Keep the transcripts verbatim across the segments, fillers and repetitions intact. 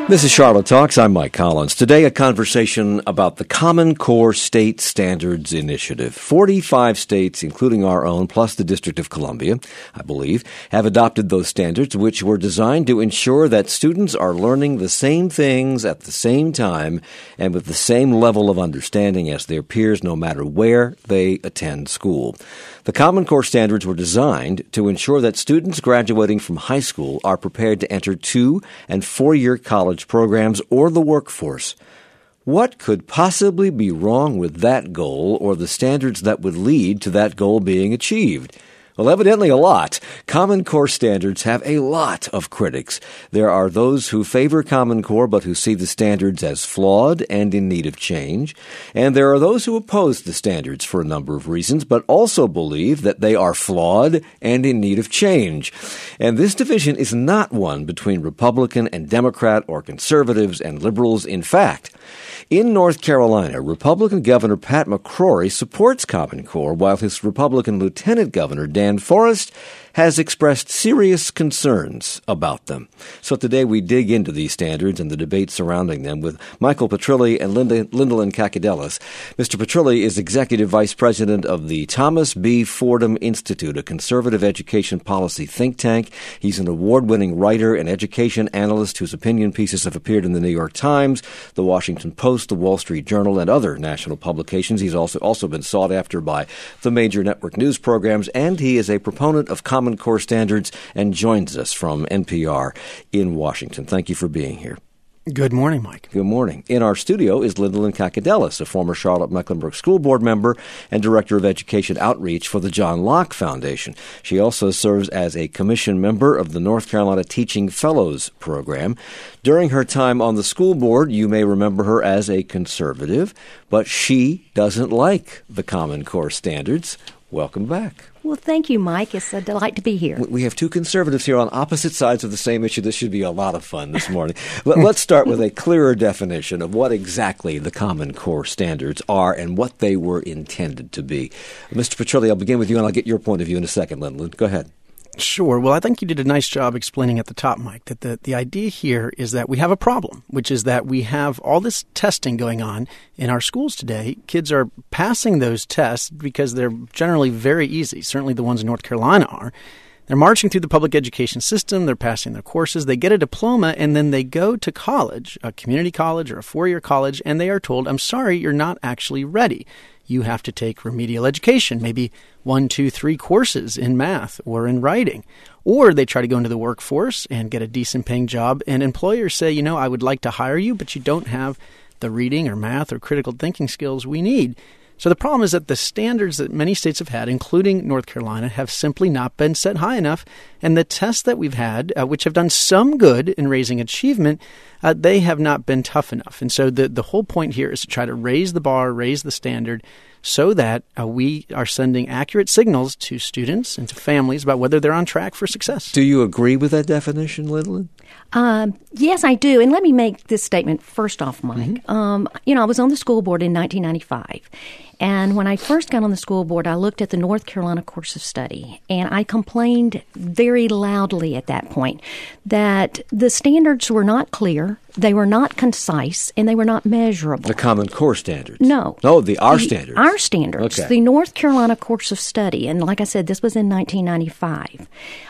This is Charlotte Talks. I'm Mike Collins. Today, a conversation about the Common Core State Standards Initiative. forty-five states, including our own, plus the District of Columbia, I believe, have adopted those standards, which were designed to ensure that students are learning the same things at the same time and with the same level of understanding as their peers, no matter where they attend school. The Common Core Standards were designed to ensure that students graduating from high school are prepared to enter two- and four-year college programs or the workforce. What could possibly be wrong with that goal or the standards that would lead to that goal being achieved? Well, evidently a lot. Common Core standards have a lot of critics. There are those who favor Common Core but who see the standards as flawed and in need of change. And there are those who oppose the standards for a number of reasons but also believe that they are flawed and in need of change. And this division is not one between Republican and Democrat or conservatives and liberals. In fact, in North Carolina, Republican Governor Pat McCrory supports Common Core, while his Republican Lieutenant Governor Dan Forest has expressed serious concerns about them. So today we dig into these standards and the debate surrounding them with Michael Petrilli and Linda, Lindalen Kakadelis. Mister Petrilli is Executive Vice President of the Thomas B. Fordham Institute, a conservative education policy think tank. He's an award-winning writer and education analyst whose opinion pieces have appeared in the New York Times, the Washington Post, the Wall Street Journal, and other national publications. He's also, also been sought after by the major network news programs, and he is a proponent of Common Core standards and joins us from N P R in Washington. Thank you for being here. Good morning, Mike. Good morning. In our studio is Lindalen Kakadelis, a former Charlotte-Mecklenburg School Board member and Director of Education Outreach for the John Locke Foundation. She also serves as a commission member of the North Carolina Teaching Fellows Program. During her time on the school board, you may remember her as a conservative, but she doesn't like the Common Core standards. Welcome back. Well, thank you, Mike. It's a delight to be here. We have two conservatives here on opposite sides of the same issue. This should be a lot of fun this morning. Let's start with a clearer definition of what exactly the Common Core standards are and what they were intended to be. Mister Petrilli, I'll begin with you, and I'll get your point of view in a second, Lindalen. Go ahead. Sure. Well, I think you did a nice job explaining at the top, Mike, that the, the idea here is that we have a problem, which is that we have all this testing going on in our schools today. Kids are passing those tests because they're generally very easy. Certainly the ones in North Carolina are. They're marching through the public education system. They're passing their courses. They get a diploma, and then they go to college, a community college or a four-year college, and they are told, I'm sorry, you're not actually ready. You have to take remedial education, maybe one, two, three courses in math or in writing. Or they try to go into the workforce and get a decent paying job, and employers say, you know, I would like to hire you, but you don't have the reading or math or critical thinking skills we need. So the problem is that the standards that many states have had, including North Carolina, have simply not been set high enough. And the tests that we've had, uh, which have done some good in raising achievement, uh, they have not been tough enough. And so the, the whole point here is to try to raise the bar, raise the standard, so that uh, we are sending accurate signals to students and to families about whether they're on track for success. Do you agree with that definition, Lindalen? Um, yes, I do. And let me make this statement first off, Mike. Mm-hmm. Um, you know, I was on the school board in nineteen ninety-five. And when I first got on the school board, I looked at the North Carolina course of study. And I complained very loudly at that point that the standards were not clear, they were not concise, and they were not measurable. The Common Core standards? No. No, the our the, standards. Our standards. Okay. The North Carolina course of study. And like I said, this was in nineteen ninety-five.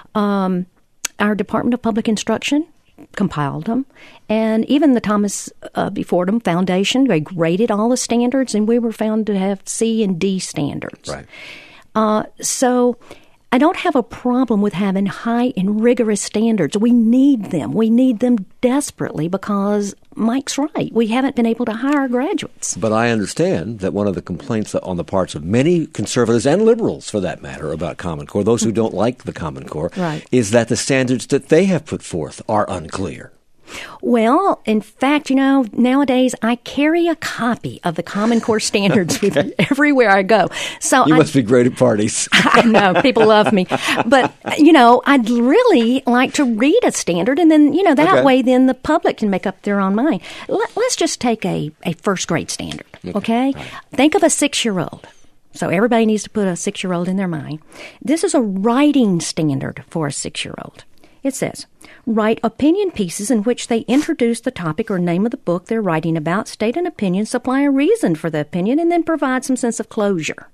Um, our Department of Public Instruction compiled them, and even the Thomas uh, B. Fordham Foundation, they graded all the standards, and we were found to have C and D standards. Right. Uh, so I don't have a problem with having high and rigorous standards. We need them. We need them desperately because Mike's right. We haven't been able to hire graduates. But I understand that one of the complaints on the parts of many conservatives and liberals, for that matter, about Common Core, those who don't like the Common Core, right, is that the standards that they have put forth are unclear. Well, in fact, you know, nowadays I carry a copy of the Common Core standards Okay. with me everywhere I go. So you I, must be great at parties. I know, people love me. But, you know, I'd really like to read a standard, and then, you know, that Okay. way then the public can make up their own mind. Let, let's just take a, a first grade standard, okay? okay? Right. Think of a six-year-old. So everybody needs to put a six-year-old in their mind. This is a writing standard for a six-year-old. It says, write opinion pieces in which they introduce the topic or name of the book they're writing about, state an opinion, supply a reason for the opinion, and then provide some sense of closure.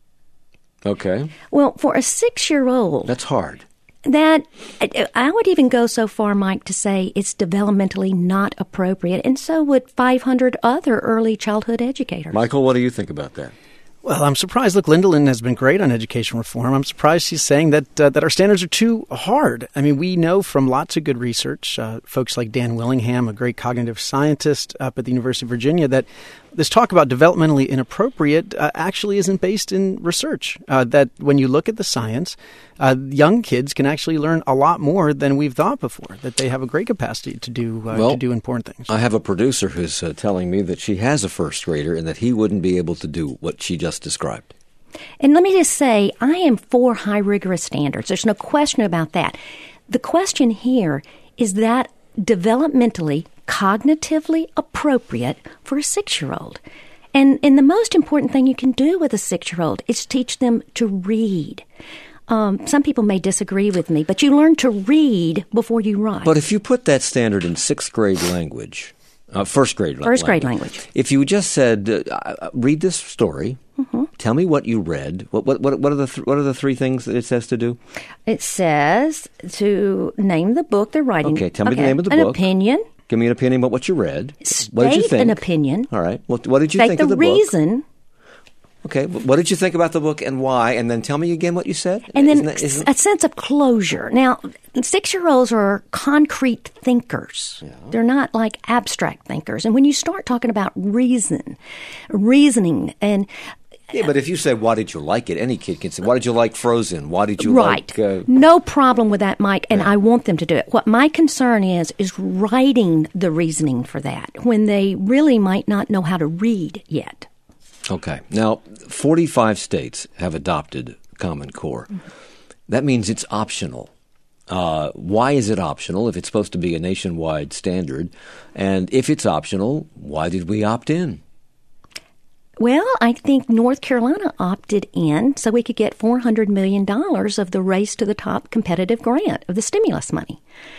Okay. Well, for a six-year-old... That's hard. That, I would even go so far, Mike, to say it's developmentally not appropriate, and so would five hundred other early childhood educators. Michael, what do you think about that? Well, I'm surprised. Look, Linda has been great on education reform. I'm surprised she's saying that uh, that our standards are too hard. I mean, we know from lots of good research, uh, folks like Dan Willingham, a great cognitive scientist up at the University of Virginia, that this talk about developmentally inappropriate uh, actually isn't based in research. Uh, that when you look at the science, uh, young kids can actually learn a lot more than we've thought before, that they have a great capacity to do uh, well, to do important things. I have a producer who's uh, telling me that she has a first grader and that he wouldn't be able to do what she just described. And let me just say, I am for high rigorous standards. There's no question about that. The question here is that developmentally, cognitively appropriate for a six-year-old. And, and the most important thing you can do with a six-year-old is teach them to read. Um, some people may disagree with me, but you learn to read before you write. But if you put that standard in sixth grade language, uh, first grade language. First grade language. If you just said, uh, read this story, mm-hmm. tell me what you read, what what what are the th- what are the three things that it says to do? It says to name the book they're writing. Okay, tell me okay. the name of the An book. An opinion. Give me an opinion about what you read. State what did you think? an opinion. All right. Well, what did you State think the of the reason. book? Okay. What did you think about the book and why? And then tell me again what you said. And then isn't that, isn't... a sense of closure. Now, six-year-olds are concrete thinkers. Yeah. They're not like abstract thinkers. And when you start talking about reason, reasoning, and yeah, but if you say, why did you like it? Any kid can say, why did you like Frozen? Why did you right. like... Uh... No problem with that, Mike, and yeah. I want them to do it. What my concern is, is writing the reasoning for that when they really might not know how to read yet. Okay. Now, forty-five states have adopted Common Core. Mm-hmm. That means it's optional. Uh, why is it optional if it's supposed to be a nationwide standard? And if it's optional, why did we opt in? Well, I think North Carolina opted in so we could get four hundred million dollars of the Race to the Top competitive grant of the stimulus money.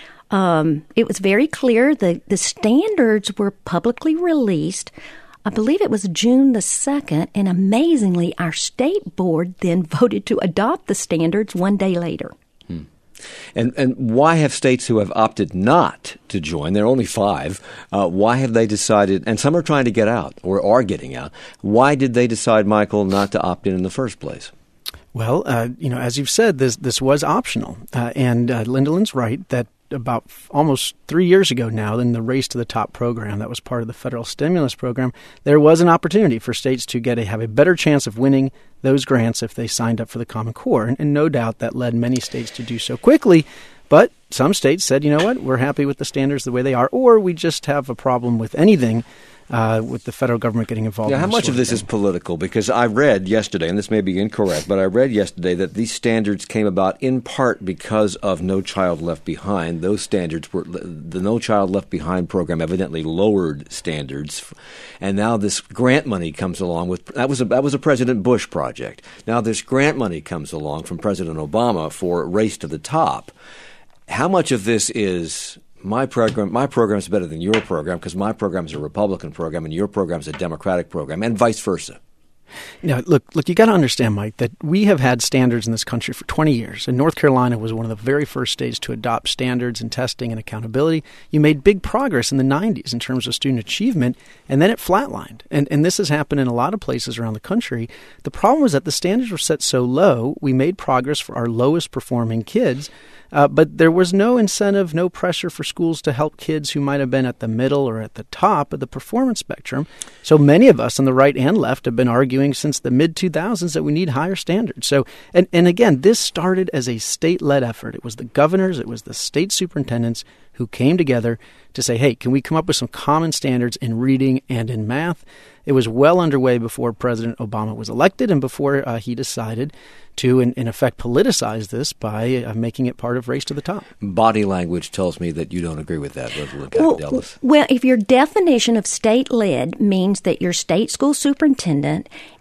Um, it was very clear the, the standards were publicly released. I believe it was June the second, and amazingly, our state board then voted to adopt the standards one day later. Hmm. And and why have states who have opted not to join, there are only five, uh, why have they decided, and some are trying to get out or are getting out, why did they decide, Michael, not to opt in in the first place? Well, uh, you know, as you've said, this this was optional. Uh, and uh, Linda Lynn's right that about f- almost three years ago now, in the Race to the Top program that was part of the federal stimulus program, there was an opportunity for states to get a, have a better chance of winning those grants if they signed up for the Common Core. And, and no doubt that led many states to do so quickly. But some states said, you know what, we're happy with the standards the way they are, or we just have a problem with anything Uh, with the federal government getting involved. Yeah, in how much of this thing. is political? Because I read yesterday, and this may be incorrect, but I read yesterday that these standards came about in part because of No Child Left Behind. Those standards were the No Child Left Behind program evidently lowered standards, and now this grant money comes along with that was a, that was a President Bush project. Now this grant money comes along from President Obama for Race to the Top. How much of this is My program, my program is better than your program because my program is a Republican program and your program is a Democratic program, and vice versa? You know, look, look, you got to understand, Mike, that we have had standards in this country for twenty years, and North Carolina was one of the very first states to adopt standards and testing and accountability. You made big progress in the nineties in terms of student achievement, and then it flatlined. And and this has happened in a lot of places around the country. The problem was that the standards were set so low, we made progress for our lowest performing kids, uh, but there was no incentive, no pressure for schools to help kids who might have been at the middle or at the top of the performance spectrum. So many of us on the right and left have been arguing since the mid two thousands that we need higher standards. So, and, and again, this started as a state-led effort. It was the governors, it was the state superintendents who came together to say, hey, can we come up with some common standards in reading and in math? It was well underway before President Obama was elected and before uh, he decided to, in, in effect, politicize this by uh, making it part of Race to the Top. Body language tells me that you don't agree with that, Rosalind well, Dallas. Well, if your definition of state-led means that your state school superintendent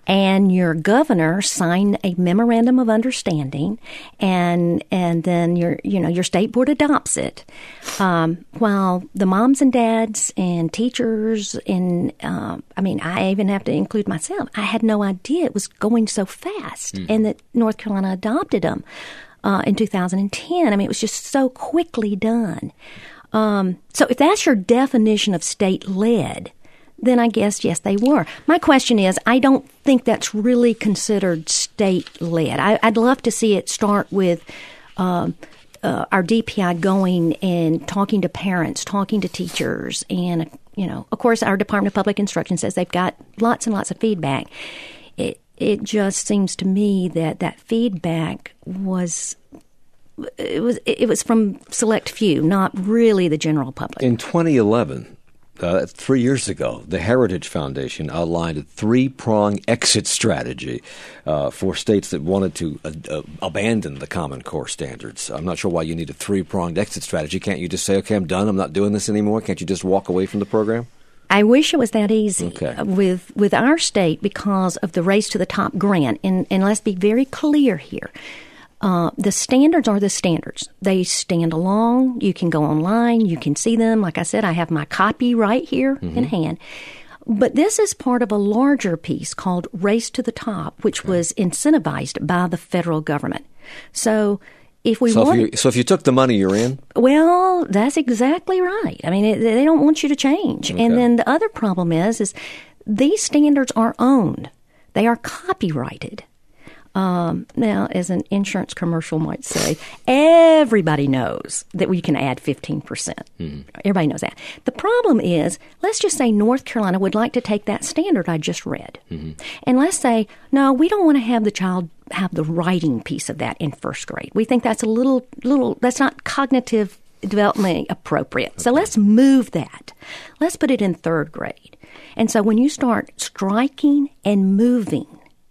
and your governor sign a memorandum of understanding, and and then your you know your state board adopts it. Um, while the moms and dads and teachers and uh, I mean, I even have to include myself. I had no idea it was going so fast, mm. and that North Carolina adopted them uh, in two thousand ten. I mean, it was just so quickly done. Um, so if that's your definition of state-led, then I guess, yes, they were. My question is, I don't think that's really considered state-led. I, I'd love to see it start with um, uh, our D P I going and talking to parents, talking to teachers. And, you know, of course, our Department of Public Instruction says they've got lots and lots of feedback. It, it just seems to me that that feedback was... It was it was from select few, not really the general public. In twenty eleven, uh, three years ago, the Heritage Foundation outlined a three-prong exit strategy uh, for states that wanted to uh, uh, abandon the Common Core standards. I'm not sure why you need a three-pronged exit strategy. Can't you just say, okay, I'm done, I'm not doing this anymore? Can't you just walk away from the program? I wish it was that easy okay. with with our state because of the Race to the Top grant. And, and let's be very clear here. Uh, the standards are the standards. They stand alone. You can go online. You can see them. Like I said, I have my copy right here mm-hmm. in hand. But this is part of a larger piece called Race to the Top, which okay. was incentivized by the federal government. So if we so want, if you, so if you took the money, you're in? Well, that's exactly right. I mean, it, they don't want you to change. Okay. And then the other problem is, is these standards are owned. They are copyrighted. Um, now, as an insurance commercial might say, everybody knows that we can add fifteen percent. Mm-hmm. Everybody knows that. The problem is, let's just say North Carolina would like to take that standard I just read. Mm-hmm. And let's say, no, we don't want to have the child have the writing piece of that in first grade. We think that's a little, little, that's not cognitive development appropriate. Okay. So let's move that. Let's put it in third grade. And so when you start striking and moving,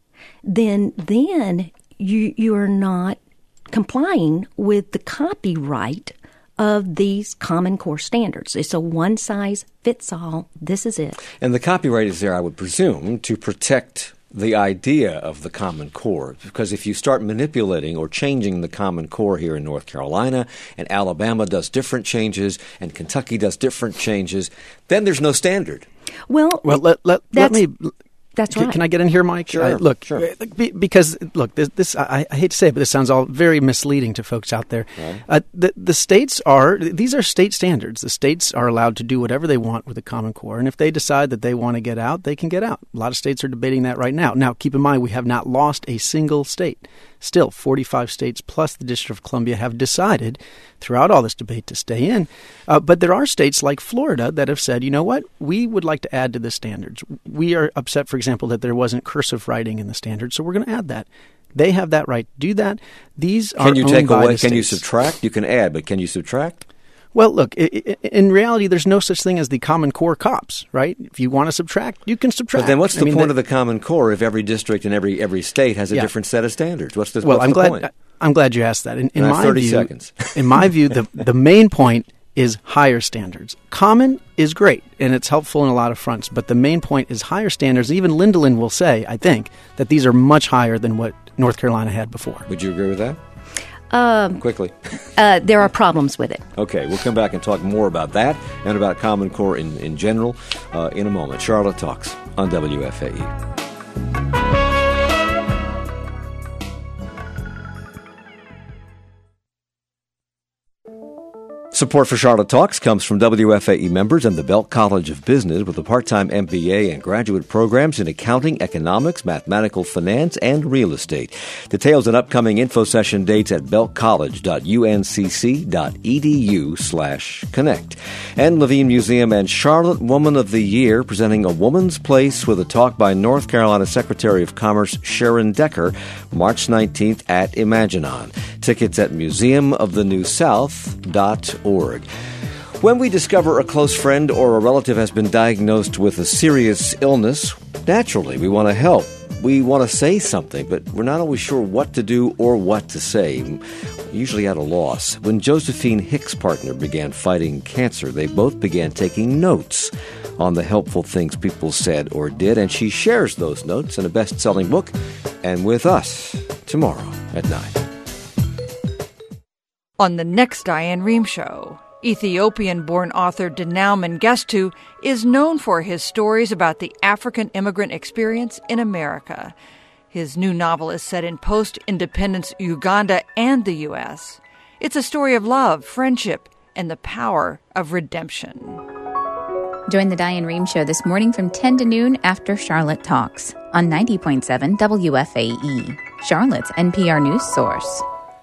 then then you you are not complying with the copyright of these Common Core standards. It's a one-size-fits-all. This is it. And the copyright is there, I would presume, to protect the idea of the Common Core. Because if you start manipulating or changing the Common Core here in North Carolina, and Alabama does different changes, and Kentucky does different changes, then there's no standard. Well, well let, let, let me... That's right. Can, can I get in here, Mike? Sure. Uh, look, sure. because look, this, this I, I hate to say it, but this sounds all very misleading to folks out there. Right. Uh, the the states are these are state standards. The states are allowed to do whatever they want with the Common Core, and if they decide that they want to get out, they can get out. A lot of states are debating that right now. Now, keep in mind, we have not lost a single state. Still, forty-five states plus the District of Columbia have decided throughout all this debate to stay in. Uh, but there are states like Florida that have said, you know what, we would like to add to the standards. We are upset, for example, that there wasn't cursive writing in the standards, so we're going to add that. They have that right to do that. These are Can you owned take by away? the Can you states. subtract? You can add, but can you subtract? Well, look, in reality, there's no such thing as the Common Core cops, right? If you want to subtract, you can subtract. But then what's the I mean, point the, of the Common Core if every district and every every state has a yeah. different set of standards? What's the, well, what's I'm the glad, point? I'm glad you asked that. In, in my thirty view, seconds. in my view, the, the main point is higher standards. Common is great, and it's helpful in a lot of fronts, but the main point is higher standards. Even Lindelin will say, I think, that these are much higher than what North Carolina had before. Would you agree with that? Um, Quickly. uh, there are problems with it. Okay, we'll come back and talk more about that and about Common Core in, in general uh, in a moment. Charlotte Talks on W F A E. Support for Charlotte Talks comes from W F A E members and the Belk College of Business with a part-time M B A and graduate programs in accounting, economics, mathematical finance, and real estate. Details and upcoming info session dates at belkcollege.uncc.edu slash connect. And Levine Museum and Charlotte Woman of the Year presenting A Woman's Place with a talk by North Carolina Secretary of Commerce Sharon Decker, March nineteenth at Imaginon. Tickets at museum of the new south dot org. When we discover a close friend or a relative has been diagnosed with a serious illness, naturally we want to help. We want to say something, but we're not always sure what to do or what to say, usually at a loss. When Josephine Hicks' partner began fighting cancer, they both began taking notes. on the helpful things people said or did, and she shares those notes in a best-selling book, and with us tomorrow at nine. On the next Diane Rehm Show, Ethiopian-born author Dinao Mengistu is known for his stories about the African immigrant experience in America. His new novel is set in post-independence Uganda and the U S. It's a story of love, friendship, and the power of redemption. Join the Diane Rehm Show this morning from ten to noon after Charlotte Talks on ninety point seven W F A E, Charlotte's N P R news source.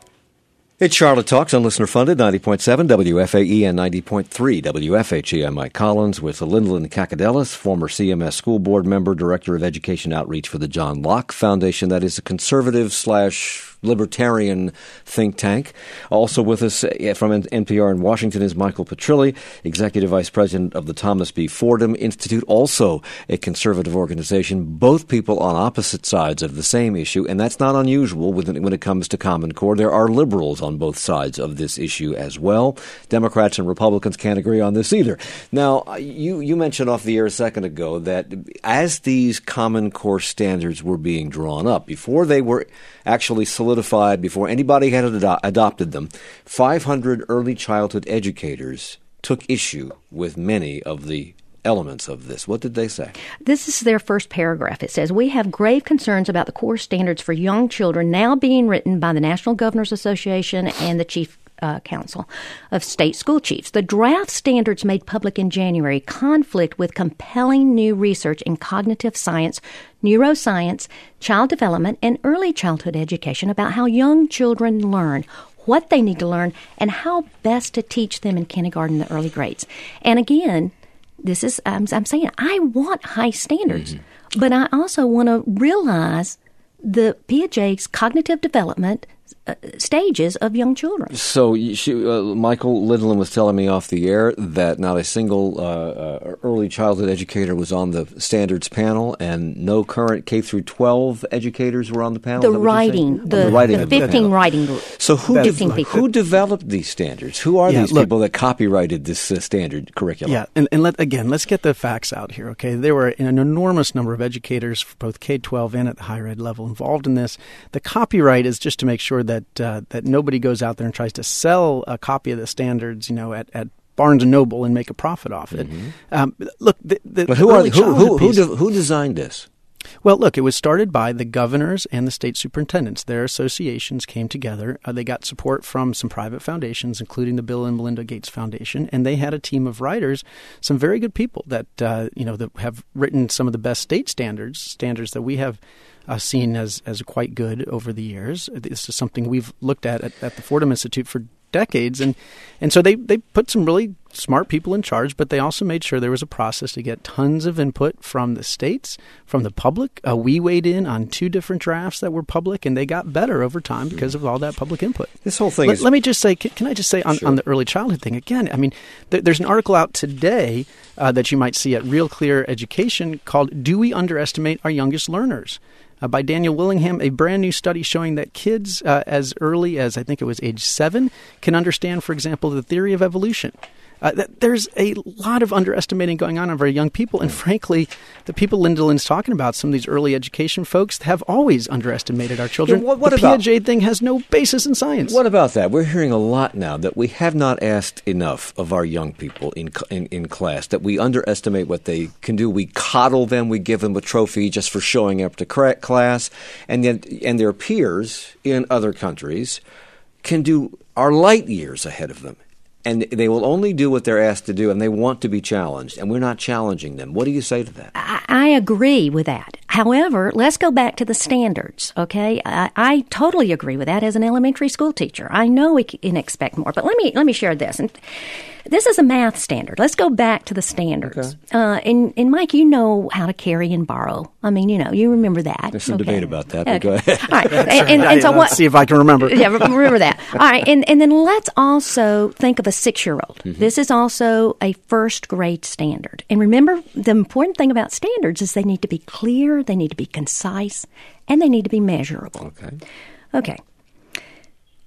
It's Charlotte Talks on listener-funded ninety point seven W F A E and ninety point three W F H E. I'm Mike Collins with Lyndon Kakadelis, former C M S school board member, director of education outreach for the John Locke Foundation. That is a conservative slash libertarian think tank. Also with us from N P R in Washington is Michael Petrilli, executive vice president of the Thomas B. Fordham Institute, also a conservative organization. Both people on opposite sides of the same issue, and that's not unusual when it comes to Common Core. There are liberals on both sides of this issue as well. Democrats and Republicans can't agree on this either. Now, you, you mentioned off the air a second ago that as these Common Core standards were being drawn up, before they were actually solidified, before anybody had ado- adopted them, five hundred early childhood educators took issue with many of the elements of this. What did they say? This is their first paragraph. It says, "We have grave concerns about the core standards for young children now being written by the National Governors Association and the Chief Uh, Council of State School Chiefs. The draft standards made public in January conflict with compelling new research in cognitive science, neuroscience, child development, and early childhood education about how young children learn, what they need to learn, and how best to teach them in kindergarten and the early grades." And again, this is, I'm, I'm saying, I want high standards, mm-hmm. but I also want to realize the Piaget's cognitive development Uh, stages of young children. So she, uh, Michael Lidlin was telling me off the air that not a single uh, uh, early childhood educator was on the standards panel, and no current K through twelve educators were on the panel. The writing, the, the, writing the fifteen the writing group. So who de- de- who developed these standards? Who are yeah, these look, people that copyrighted this uh, standard curriculum? Yeah, and, and let, again, let's get the facts out here, okay? There were an enormous number of educators for both K twelve and at the higher ed level involved in this. The copyright is just to make sure that uh, that nobody goes out there and tries to sell a copy of the standards, you know, at, at Barnes and Noble and make a profit off it. Mm-hmm. Um, look, the, the but who are early who who, who, piece, de- who designed this? Well, look, it was started by the governors and the state superintendents. Their associations came together. Uh, they got support from some private foundations, including the Bill and Melinda Gates Foundation, and they had a team of writers, some very good people that uh, you know that have written some of the best state standards, standards that we have uh, seen as as quite good over the years. This is something we've looked at at, at the Fordham Institute for decades, and and so they they put some really smart people in charge, but they also made sure there was a process to get tons of input from the states, from the public. Uh, we weighed in on two different drafts that were public, and they got better over time because of all that public input. This whole thing let, is... Let me just say, can, can I just say on, sure. on the early childhood thing, again, I mean, th- there's an article out today uh, that you might see at Real Clear Education called "Do We Underestimate Our Youngest Learners?" Uh, by Daniel Willingham, a brand new study showing that kids uh, as early as, I think it was age seven, can understand, for example, the theory of evolution. Uh, that there's a lot of underestimating going on of our young people. And frankly, the people Lindelin's talking about, some of these early education folks, have always underestimated our children. Yeah, what, what the about, Piaget thing has no basis in science. What about that? We're hearing a lot now that we have not asked enough of our young people in, in, in class, that we underestimate what they can do. We coddle them. We give them a trophy just for showing up to class. And, then, and their peers in other countries can do are light years ahead of them. And they will only do what they're asked to do, and they want to be challenged, and we're not challenging them. What do you say to that? I, I agree with that. However, let's go back to the standards, okay? I, I totally agree with that as an elementary school teacher. I know we can expect more, but let me let me share this. And this is a math standard. Let's go back to the standards. Okay. Uh, and, and, Mike, you know how to carry and borrow. I mean, you know, you remember that. There's some okay. debate about that, okay. but go ahead. All right. and, and, and, and so let's what, see if I can remember. Yeah, remember that. All right. And, and then let's also think of a six-year-old. Mm-hmm. This is also a first grade standard. And remember, the important thing about standards is they need to be clear, they need to be concise, and they need to be measurable. Okay. Okay.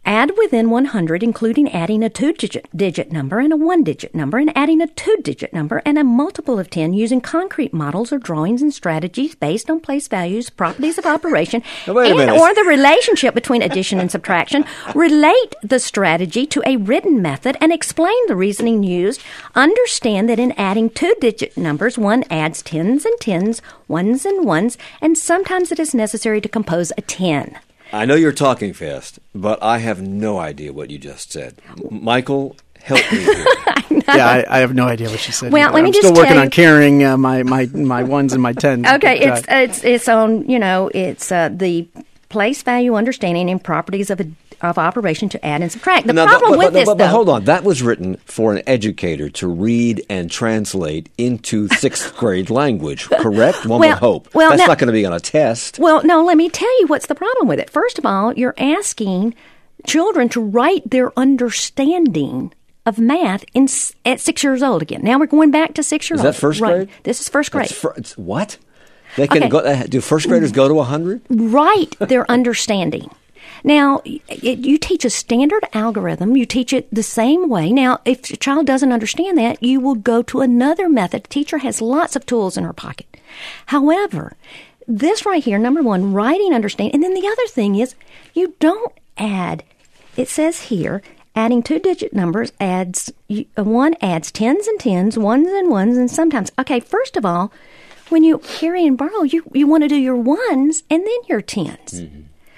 Add within one hundred, including adding a two-digit digit number and a one-digit number, and adding a two-digit number and a multiple of ten using concrete models or drawings and strategies based on place values, properties of operation, now, wait a and minute. or the relationship between addition and subtraction. Relate the strategy to a written method and explain the reasoning used. Understand that in adding two-digit numbers, one adds tens and tens, ones and ones, and sometimes it is necessary to compose a ten. I know you're talking fast, but I have no idea what you just said. M- Michael, help me here. Yeah, I, I have no idea what she said. Well, either. let me I'm just still working tell on you- carrying uh, my, my, my ones and my tens. Okay, But, uh, it's it's it's on, you know, it's uh, the place value understanding and properties of a, of operation to add and subtract. The Now, problem but, with but, this, but, but though, hold on. That was written for an educator to read and translate into sixth grade language, correct? One Well- would hope. well, That's now- not going to be on a test. well, no, let me tell you what's the problem with it. First of all, you're asking children to write their understanding of math in s- at six years old again. Now we're going back to six years Is old. that first Right. grade? This is first grade. That's fir- it's, what? They can Okay. go. Uh, do first graders go to one hundred? Write their understanding. Now, it, you teach a standard algorithm. You teach it the same way. Now, if a child doesn't understand that, you will go to another method. The teacher has lots of tools in her pocket. However, this right here, number one, writing understanding. And then the other thing is you don't add. It says here, adding two-digit numbers adds, you- uh, one adds tens and tens, ones and ones, and sometimes. Okay, first of all, when you carry and borrow, you, you want to do your ones and then your tens. Mm-hmm.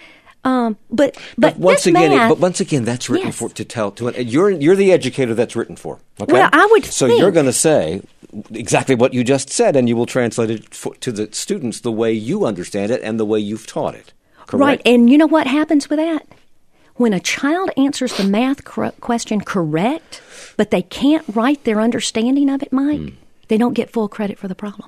Um, but, but But once this again, it- math, but once again, that's written Yes. for to tell to an. You're you're the educator that's written for. Okay? Well, I would So think- you're going to say exactly what you just said, and you will translate it for, to the students the way you understand it and the way you've taught it. Correct? right, and you know what happens with that? When a child answers the math cor- question correct, but they can't write their understanding of it, Mike, Hmm. they don't get full credit for the problem.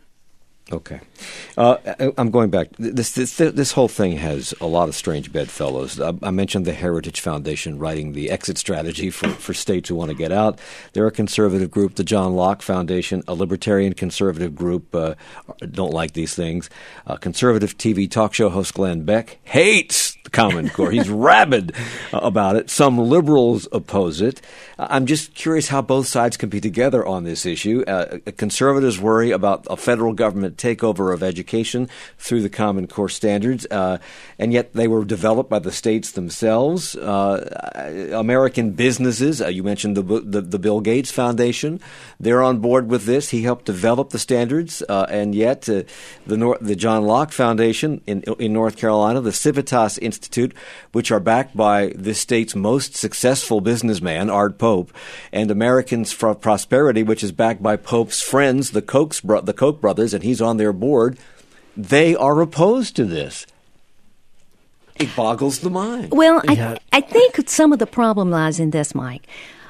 Okay, uh, I- I'm going back. This, this this whole thing has a lot of strange bedfellows. I, I mentioned the Heritage Foundation writing the exit strategy for, for states who want to get out. They're a conservative group. The John Locke Foundation, a libertarian conservative group, uh, don't like these things. Uh, conservative T V talk show host Glenn Beck hates the Common Core. He's rabid uh, about it. Some liberals oppose it. Uh, I'm just curious how both sides can be together on this issue. Uh, conservatives worry about a federal government takeover of education through the Common Core standards, uh, and yet they were developed by the states themselves. Uh, American businesses, uh, you mentioned the, the the Bill Gates Foundation, they're on board with this. He helped develop the standards, uh, and yet uh, the Nor- the John Locke Foundation in in North Carolina, the Civitas Institute, which are backed by this state's most successful businessman, Art Pope, and Americans for Prosperity, which is backed by Pope's friends, the Koch's bro- the Koch brothers, and he's on their board. They are opposed to this. It boggles the mind. Well, Yeah. I, I think some of the problem lies in this, Mike.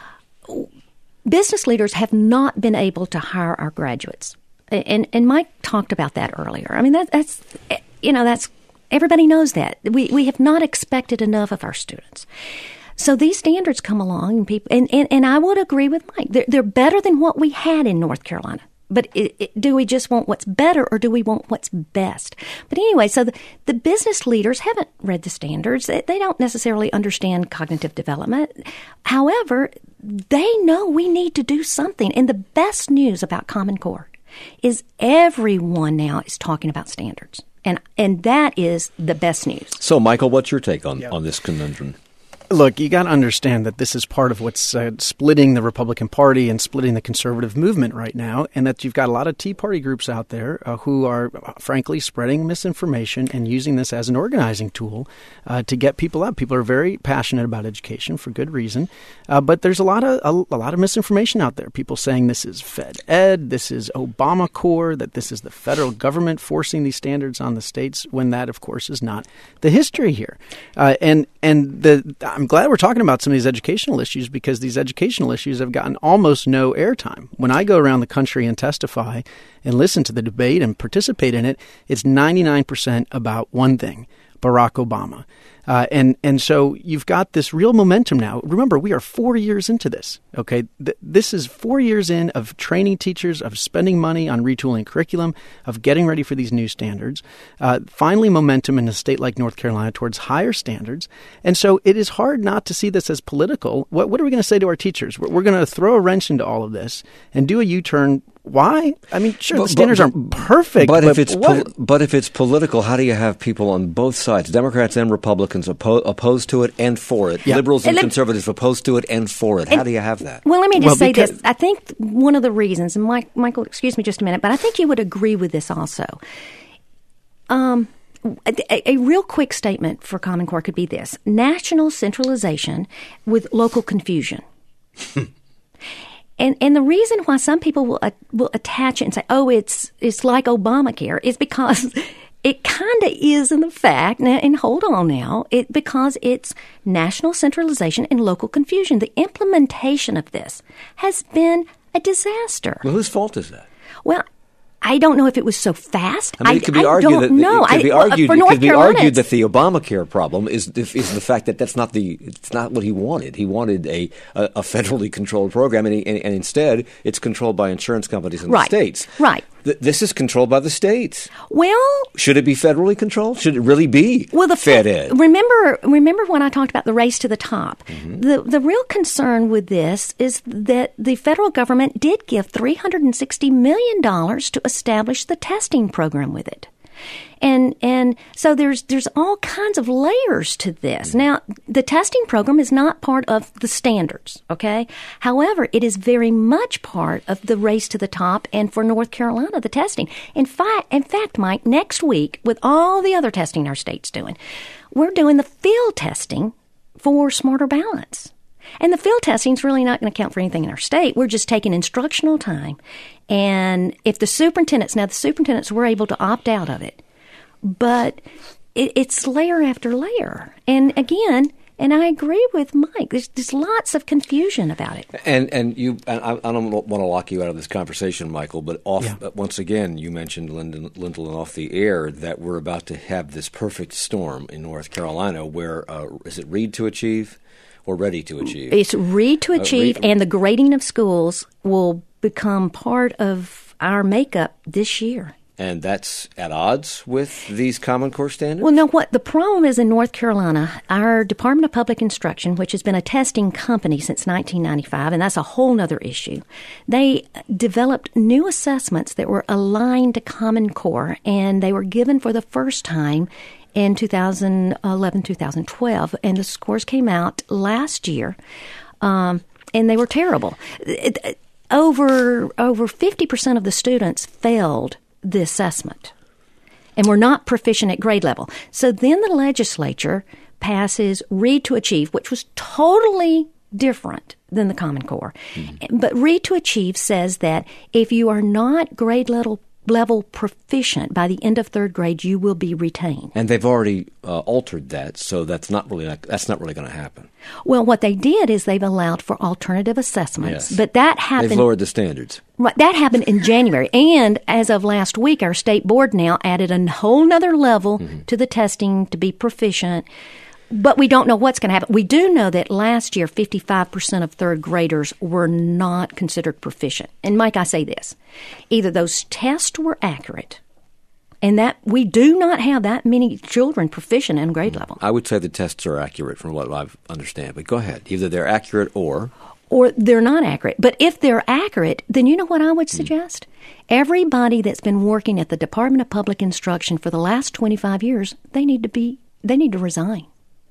Business leaders have not been able to hire our graduates. And, and Mike talked about that earlier. I mean, that, that's, you know, that's, everybody knows that. We, we have not expected enough of our students. So these standards come along, and people, and, and, and I would agree with Mike. They're, they're better than what we had in North Carolina. But it, it, do we just want what's better, or do we want what's best? But anyway, so the, the business leaders haven't read the standards. They, they don't necessarily understand cognitive development. However, they know we need to do something. And the best news about Common Core is everyone now is talking about standards. And and that is the best news. So, Michael, what's your take on, on this conundrum? Look, you got to understand that this is part of what's uh, splitting the Republican Party and splitting the conservative movement right now, and that you've got a lot of Tea Party groups out there uh, who are, uh, frankly, spreading misinformation and using this as an organizing tool uh, to get people out. People are very passionate about education for good reason, uh, but there's a lot of a, a lot of misinformation out there. People saying this is Fed Ed, this is Obama Core, that this is the federal government forcing these standards on the states, when that, of course, is not the history here. Uh, and and the I'm glad we're talking about some of these educational issues, because these educational issues have gotten almost no airtime. When I go around the country and testify and listen to the debate and participate in it, it's ninety-nine percent about one thing: Barack Obama. Uh, and and so you've got this real momentum now. Remember, we are four years into this, okay? Th- this is four years in of training teachers, of spending money on retooling curriculum, of getting ready for these new standards. Uh, finally, momentum in a state like North Carolina towards higher standards. And so it is hard not to see this as political. What, what are we going to say to our teachers? We're, we're going to throw a wrench into all of this and do a U-turn. Why? I mean, sure, but, the standards but, aren't perfect, but, but if it's what? pol- but if it's political, how do you have people on both sides, Democrats and Republicans, oppo- opposed to it and for it, yeah. liberals and, and conservatives opposed to it and for it? And, how do you have that? Well, let me just well, say because, this. I think one of the reasons, and Mike, Michael, excuse me just a minute, but I think you would agree with this also. Um, a, a real quick statement for Common Core could be this: national centralization with local confusion. And and the reason why some people will uh, will attach it and say, oh, it's it's like Obamacare, is because it kind of is in the fact, now, and hold on now, it because it's national centralization and local confusion. The implementation of this has been a disaster. Well, whose fault is that? Well, I don't know if it was so fast. I mean, it could be I argued don't that know. it could be I, argued, for it North could be Carolina, argued that the Obamacare problem is is the fact that that's not the it's not what he wanted. He wanted a a, a federally controlled program, and, he, and and instead it's controlled by insurance companies in right. the states. Right. Th- this is controlled by the states. Well, should it be federally controlled? Should it really be well, the Fed Ed? Remember, remember when I talked about the race to the top. Mm-hmm. The the real concern with this is that the federal government did give three hundred sixty million dollars to establish the testing program with it. And and so there's there's all kinds of layers to this. Now, the testing program is not part of the standards, okay? However, it is very much part of the race to the top, and for North Carolina, the testing. In fact, in fact, Mike, next week, with all the other testing our state's doing, we're doing the field testing for Smarter Balance. And the field testing is really not going to count for anything in our state. We're just taking instructional time. And if the superintendents, now the superintendents were able to opt out of it, but it, it's layer after layer. And again, and I agree with Mike, there's, there's lots of confusion about it. And and you, and I, I don't want to lock you out of this conversation, Michael, but off yeah. once again, you mentioned, Lyndon, Lyndon, off the air, that we're about to have this perfect storm in North Carolina where, uh, is it read to achieve? Or ready to achieve? It's read to achieve, uh, read, and the grading of schools will become part of our makeup this year. And that's at odds with these Common Core standards? Well, no, what the problem is in North Carolina, our Department of Public Instruction, which has been a testing company since nineteen ninety-five, and that's a whole other issue, they developed new assessments that were aligned to Common Core, and they were given for the first time in two thousand eleven, two thousand twelve, and the scores came out last year, um, and they were terrible. It, it, over over fifty percent of the students failed the assessment and were not proficient at grade level. So then the legislature passes Read to Achieve, which was totally different than the Common Core. Mm-hmm. But Read to Achieve says that if you are not grade level level proficient by the end of third grade, you will be retained. And they've already uh, altered that, so that's not really that's not really going to happen. Well, what they did is they've allowed for alternative assessments, yes. but that happened. They've lowered the standards. Right, that happened in January, and as of last week, our state board now added a whole nother level mm-hmm. to the testing to be proficient. But we don't know what's going to happen. We do know that last year, fifty-five percent of third graders were not considered proficient. And, Mike, I say this. Either those tests were accurate, and that we do not have that many children proficient in grade level. I would say the tests are accurate from what I understand. But go ahead. Either they're accurate or... Or they're not accurate. But if they're accurate, then you know what I would suggest? Mm. Everybody that's been working at the Department of Public Instruction for the last twenty-five years, they need to be they need to resign.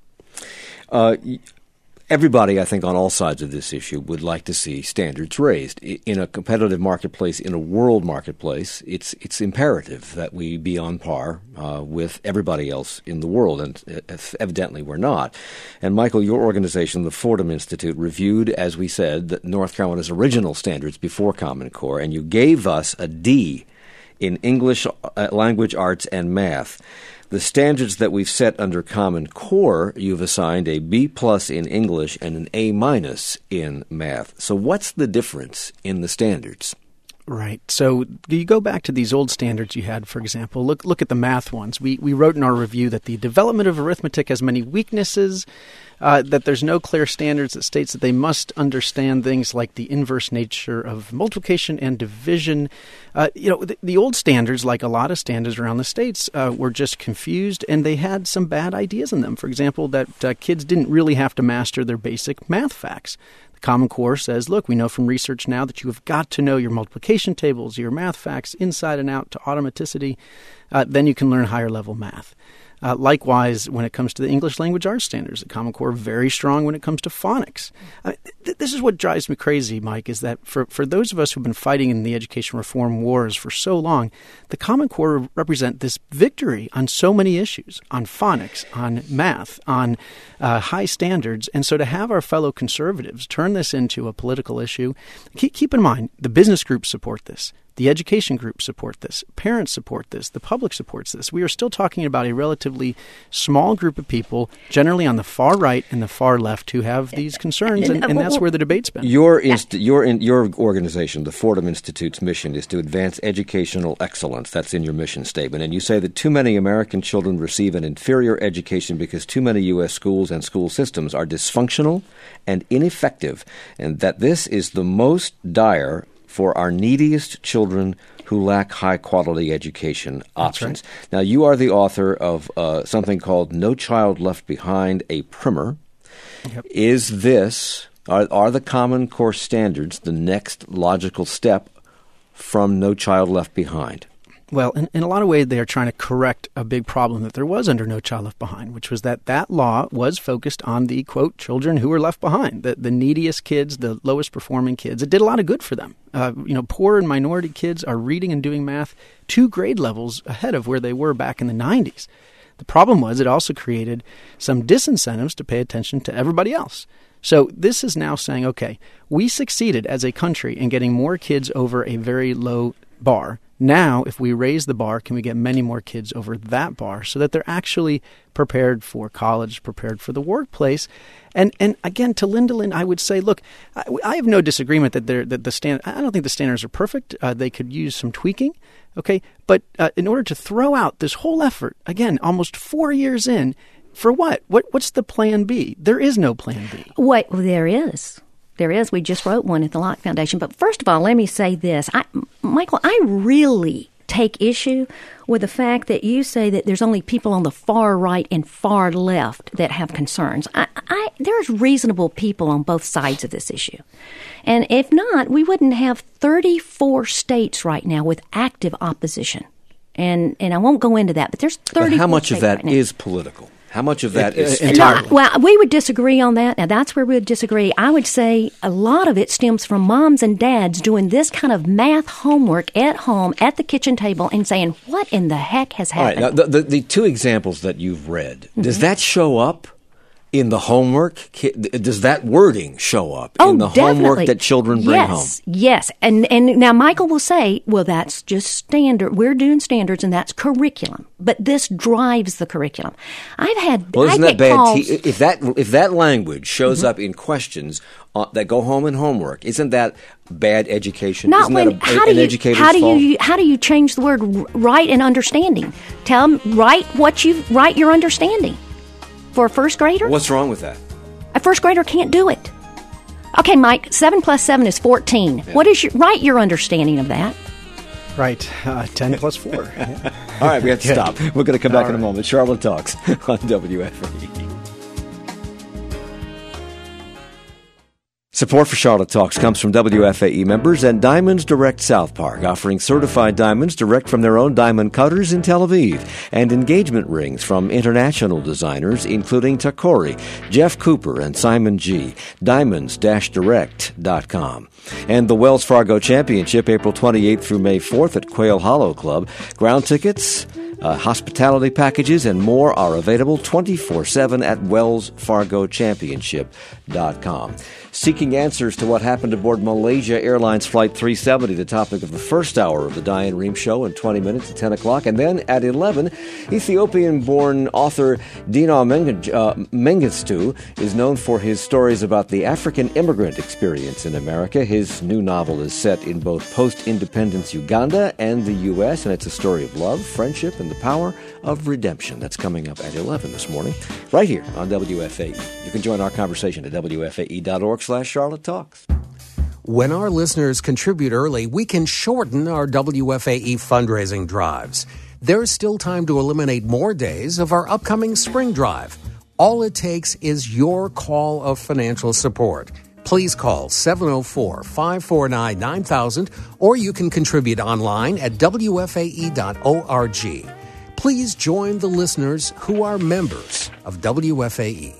Uh, everybody, I think, on all sides of this issue would like to see standards raised. In a competitive marketplace, in a world marketplace, it's it's imperative that we be on par uh, with everybody else in the world, and evidently we're not. And, Michael, your organization, the Fordham Institute, reviewed, as we said, the North Carolina's original standards before Common Core, and you gave us a D in English, uh, language arts, and math. The standards that we've set under Common Core, you've assigned a B plus in English and an A minus in math. So what's the difference in the standards? Right. So you go back to these old standards you had, for example. Look look at the math ones. We we wrote in our review that the development of arithmetic has many weaknesses, uh, that there's no clear standards that states that they must understand things like the inverse nature of multiplication and division. Uh, you know, the, the old standards, like a lot of standards around the states, uh, were just confused, and they had some bad ideas in them. For example, that uh, kids didn't really have to master their basic math facts. The Common Core says, look, we know from research now that you have got to know your multiplication tables, your math facts inside and out to automaticity. Uh, then you can learn higher level math. Uh, likewise, when it comes to the English language arts standards, the Common Core very strong when it comes to phonics. Uh, th- this is what drives me crazy, Mike, is that for, for those of us who've been fighting in the education reform wars for so long, the Common Core represent this victory on so many issues, on phonics, on math, on uh, high standards. And so to have our fellow conservatives turn this into a political issue, keep, keep in mind, the business groups support this. The education groups support this. Parents support this. The public supports this. We are still talking about a relatively small group of people, generally on the far right and the far left, who have these concerns, and, and that's where the debate's been. Your inst- your in- your organization, the Fordham Institute's mission is to advance educational excellence. That's in your mission statement. And you say that too many American children receive an inferior education because too many U S schools and school systems are dysfunctional and ineffective, and that this is the most dire for our neediest children who lack high-quality education options. Right. Now, you are the author of uh, something called No Child Left Behind, a primer. Yep. Is this, are, are the Common Core standards the next logical step from No Child Left Behind? Well, in, in a lot of ways, they are trying to correct a big problem that there was under No Child Left Behind, which was that that law was focused on the, quote, children who were left behind, the, the neediest kids, the lowest performing kids. It did a lot of good for them. Uh, you know, poor and minority kids are reading and doing math two grade levels ahead of where they were back in the nineties. The problem was it also created some disincentives to pay attention to everybody else. So this is now saying, okay, we succeeded as a country in getting more kids over a very low bar. Now, if we raise the bar, can we get many more kids over that bar so that they're actually prepared for college, prepared for the workplace? And and again, to Linda Lynn, I would say, look, I, I have no disagreement that they're that the stand. I don't think the standards are perfect. Uh, they could use some tweaking, okay? But uh, in order to throw out this whole effort, again, almost four years in, for what? What what's the plan B? There is no plan B. Wait, well, there is. There is. We just wrote one at the Locke Foundation. But first of all, let me say this. I, Michael, I really take issue with the fact that you say that there's only people on the far right and far left that have concerns. I, I, there's reasonable people on both sides of this issue. And if not, we wouldn't have thirty-four states right now with active opposition. And and I won't go into that, but there's thirty-four But how much of that right is political? How much of that it, is entirely? No, well, we would disagree on that. Now, that's where we would disagree. I would say a lot of it stems from moms and dads doing this kind of math homework at home at the kitchen table and saying, what in the heck has happened? All right, now, the, the, the two examples that you've read, mm-hmm. does that show up in the homework? Does that wording show up oh, in the definitely. homework that children bring yes, home? Yes, yes. And, and now Michael will say, well, that's just standard. We're doing standards and that's curriculum. But this drives the curriculum. I've had Well, isn't I that bad? calls, Te- if that if that language shows mm-hmm. up in questions uh, that go home in homework, isn't that bad education? Not isn't when, that a, how an do you, educator's how do fault? you how do you change the word right and understanding? Tell them write what you write your understanding for a first grader. What's wrong with that? A first grader can't do it. Okay, Mike, seven plus seven is fourteen. Yeah. What is your, write your understanding of that? Right, uh, ten plus four. Yeah. All right, we have to stop. We're going to come back All in a right. moment. Charlotte Talks on W F E. Support for Charlotte Talks comes from W F A E members and Diamonds Direct South Park, offering certified diamonds direct from their own diamond cutters in Tel Aviv, and engagement rings from international designers including Takori, Jeff Cooper, and Simon G. diamonds dash direct dot com. And the Wells Fargo Championship, April twenty-eighth through May fourth at Quail Hollow Club. Ground tickets, Uh, hospitality packages, and more are available twenty-four seven at wells fargo championship dot com. Seeking answers to what happened aboard Malaysia Airlines Flight three seventy, the topic of the first hour of the Diane Rehm Show in twenty minutes at ten o'clock. And then at eleven, Ethiopian-born author Dina Meng- uh, Mengistu is known for his stories about the African immigrant experience in America. His new novel is set in both post-independence Uganda and the U S, and it's a story of love, friendship, and the power of redemption. That's coming up at eleven this morning, right here on W F A E. You can join our conversation at W F A E dot org slash Charlotte Talks. When our listeners contribute early, we can shorten our W F A E fundraising drives. There's still time to eliminate more days of our upcoming spring drive. All it takes is your call of financial support. Please call seven oh four, five four nine, nine thousand, or you can contribute online at W F A E dot org. Please join the listeners who are members of W F A E.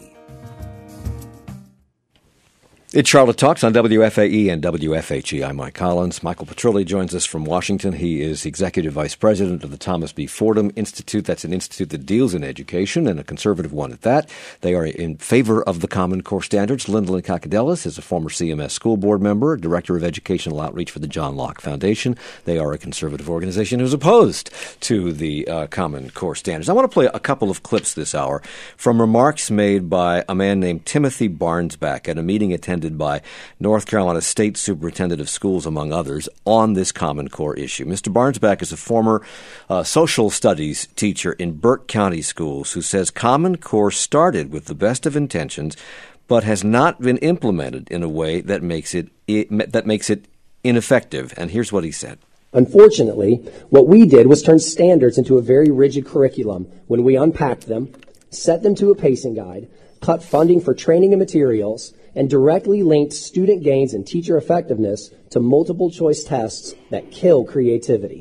It's Charlotte Talks on W F A E and W F H E. I'm Mike Collins. Michael Petrilli joins us from Washington. He is Executive Vice President of the Thomas B. Fordham Institute. That's an institute that deals in education, and a conservative one at that. They are in favor of the Common Core standards. Lyndon Kakadelis is a former C M S school board member, Director of Educational Outreach for the John Locke Foundation. They are a conservative organization who's opposed to the uh, Common Core standards. I want to play a couple of clips this hour from remarks made by a man named Timothy Barnesback at a meeting attended by North Carolina State Superintendent of Schools, among others, on this Common Core issue. Mister Barnesback is a former uh, social studies teacher in Burke County schools who says Common Core started with the best of intentions, but has not been implemented in a way that makes it, it that makes it ineffective. And here's what he said. Unfortunately, what we did was turn standards into a very rigid curriculum when we unpacked them, set them to a pacing guide, cut funding for training and materials, and directly linked student gains and teacher effectiveness to multiple choice tests that kill creativity.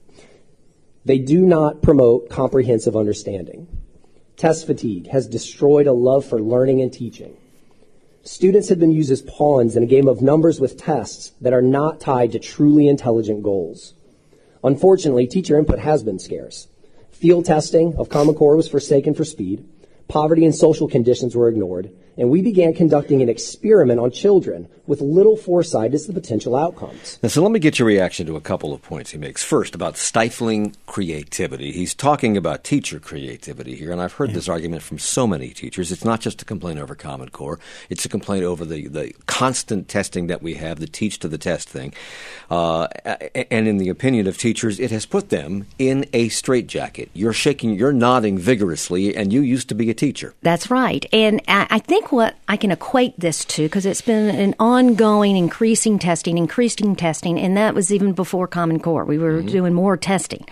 They do not promote comprehensive understanding. Test fatigue has destroyed a love for learning and teaching. Students have been used as pawns in a game of numbers with tests that are not tied to truly intelligent goals. Unfortunately, teacher input has been scarce. Field testing of Common Core was forsaken for speed. Poverty and social conditions were ignored, and we began conducting an experiment on children with little foresight as to the potential outcomes. Now, so let me get your reaction to a couple of points he makes. First, about stifling creativity. He's talking about teacher creativity here, and I've heard yeah. this argument from so many teachers. It's not just a complaint over Common Core. It's a complaint over the, the constant testing that we have, the teach to the test thing. Uh, and in the opinion of teachers, it has put them in a straitjacket. You're shaking, you're nodding vigorously, and you used to be a teacher. That's right. And I think what I can equate this to, because it's been an ongoing, increasing testing, increasing testing, and that was even before Common Core. We were mm-hmm. doing more testing.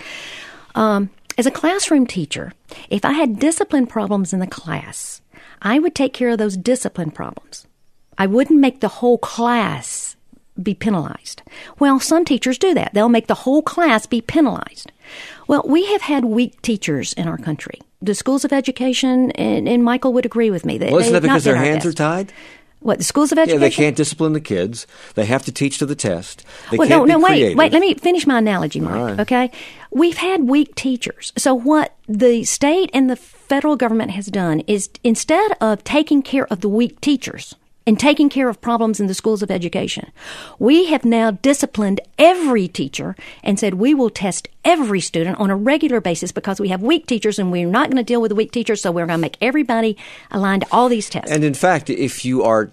Um, as a classroom teacher, if I had discipline problems in the class, I would take care of those discipline problems. I wouldn't make the whole class be penalized. Well, some teachers do that. They'll make the whole class be penalized. Well, we have had weak teachers in our country. The schools of education, and, and Michael would agree with me. They, well, isn't that because their hands are tied? What, the schools of education? Yeah, they can't discipline the kids. They have to teach to the test. They well, can't no, no, be wait, creative. wait. Let me finish my analogy, Mike. Right. Okay, we've had weak teachers. So what the state and the federal government has done is, instead of taking care of the weak teachers and taking care of problems in the schools of education, we have now disciplined every teacher and said we will test every student on a regular basis because we have weak teachers and we're not going to deal with the weak teachers, so we're going to make everybody aligned to all these tests. And in fact, if you are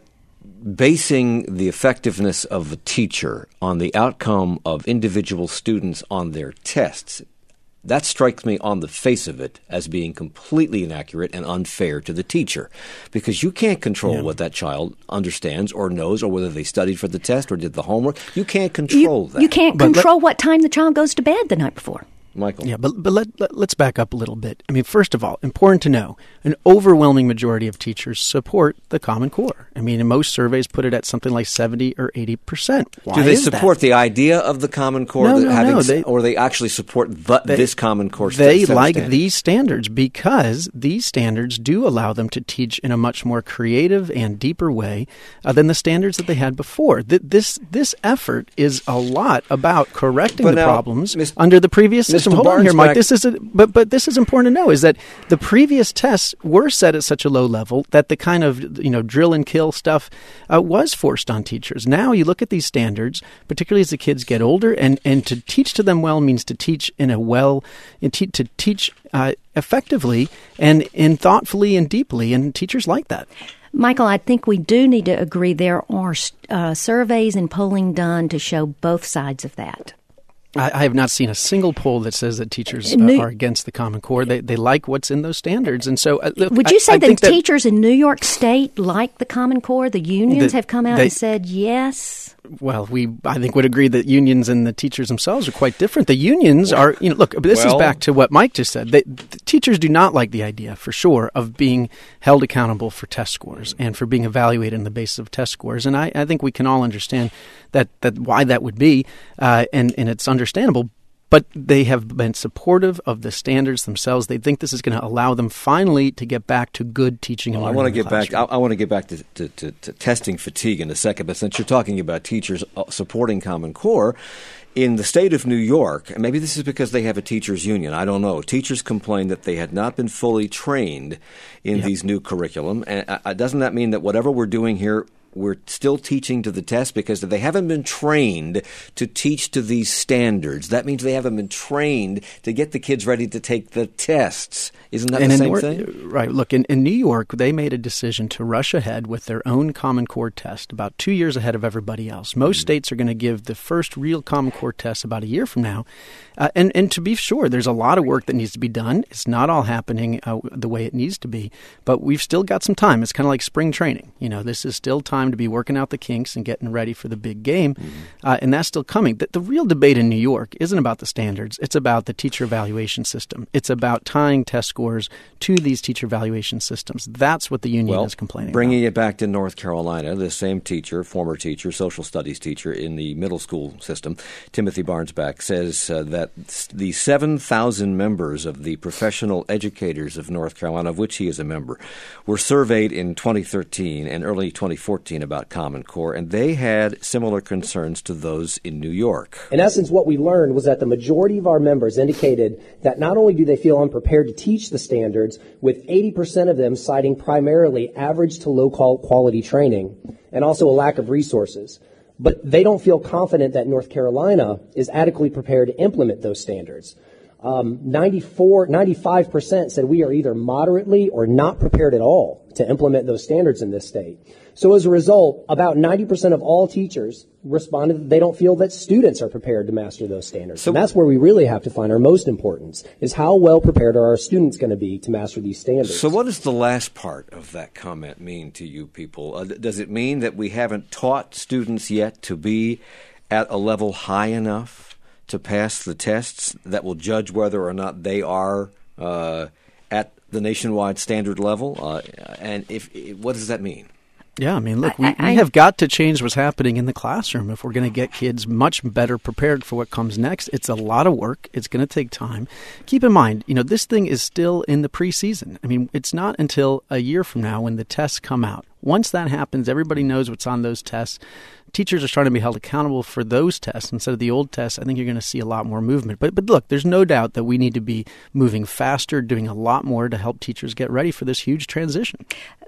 basing the effectiveness of a teacher on the outcome of individual students on their tests, that strikes me on the face of it as being completely inaccurate and unfair to the teacher, because you can't control yeah. what that child understands or knows, or whether they studied for the test or did the homework. You can't control you, that. You can't but control let, what time the child goes to bed the night before. Michael. Yeah, but, but let, let, let's back up a little bit. I mean, first of all, important to know, an overwhelming majority of teachers support the Common Core. I mean, most surveys put it at something like seventy or eighty percent. Why Do they is support that? the idea of the Common Core, no, that no, having, no, they, or they actually support the, they, this Common Core They set like standards? these standards because these standards do allow them to teach in a much more creative and deeper way uh, than the standards that they had before. Th- this this effort is a lot about correcting but the now, problems Mister under the previous system. of hold on here, Mike. This is a, but but this is important to know is that the previous tests were set at such a low level that the kind of you know drill and kill stuff uh, was forced on teachers. Now you look at these standards, particularly as the kids get older, and, and to teach to them well means to teach in a well, and te- to teach uh, effectively and, and thoughtfully and deeply, and teachers like that. Michael, I think we do need to agree there are uh, surveys and polling done to show both sides of that. I, I have not seen a single poll that says that teachers uh, New, are against the Common Core. They they like what's in those standards. And so, uh, look, would you say I, I that that teachers in New York State like the Common Core? The unions the, have come out they, and said yes. Well, we I think would agree that unions and the teachers themselves are quite different. The unions well, are, you know, look, this well, is back to what Mike just said. They, the teachers do not like the idea, for sure, of being held accountable for test scores and for being evaluated on the basis of test scores. And I, I think we can all understand that, that why that would be, uh, and, and it's understandable. But they have been supportive of the standards themselves. They think this is going to allow them finally to get back to good teaching and well, learning. I want to get back. I, classroom. I want to get back to, to, to, to testing fatigue in a second. But since you're talking about teachers supporting Common Core, in the state of New York, and maybe this is because they have a teachers union, I don't know. Teachers complained that they had not been fully trained in yep. these new curriculum. And uh, doesn't that mean that whatever we're doing here, we're still teaching to the test because they haven't been trained to teach to these standards? That means they haven't been trained to get the kids ready to take the tests. Isn't that and the same North, thing? Right. Look, in, in New York, they made a decision to rush ahead with their own Common Core test about two years ahead of everybody else. Most mm-hmm. states are going to give the first real Common Core test about a year from now. Uh, and, and to be sure, there's a lot of work that needs to be done. It's not all happening uh, the way it needs to be, but we've still got some time. It's kind of like spring training. You know, this is still time to be working out the kinks and getting ready for the big game, mm-hmm. uh, and that's still coming. The, the real debate in New York isn't about the standards. It's about the teacher evaluation system. It's about tying test scores to these teacher evaluation systems. That's what the union well, is complaining bringing about. it back to North Carolina, the same teacher, former teacher, social studies teacher in the middle school system, Timothy Barnesback, says uh, that the seven thousand members of the Professional Educators of North Carolina, of which he is a member, were surveyed in twenty thirteen and early twenty fourteen about Common Core, and they had similar concerns to those in New York. In essence, what we learned was that the majority of our members indicated that not only do they feel unprepared to teach the standards, with eighty percent of them citing primarily average to low quality training and also a lack of resources, but they don't feel confident that North Carolina is adequately prepared to implement those standards. Um, ninety-four, ninety-five percent said we are either moderately or not prepared at all to implement those standards in this state. So as a result, about ninety percent of all teachers responded that they don't feel that students are prepared to master those standards. So, and that's where we really have to find our most importance, is how well prepared are our students going to be to master these standards. So what does the last part of that comment mean to you people? Uh, does it mean that we haven't taught students yet to be at a level high enough to pass the tests that will judge whether or not they are uh, at the nationwide standard level? Uh, and if what does that mean? Yeah, I mean, look, we, I, I, we have got to change what's happening in the classroom if we're going to get kids much better prepared for what comes next. It's a lot of work. It's going to take time. Keep in mind, you know, this thing is still in the preseason. I mean, it's not until a year from now when the tests come out. Once that happens, everybody knows what's on those tests. Teachers are starting to be held accountable for those tests instead of the old tests. I think you're going to see a lot more movement. But but look, there's no doubt that we need to be moving faster, doing a lot more to help teachers get ready for this huge transition.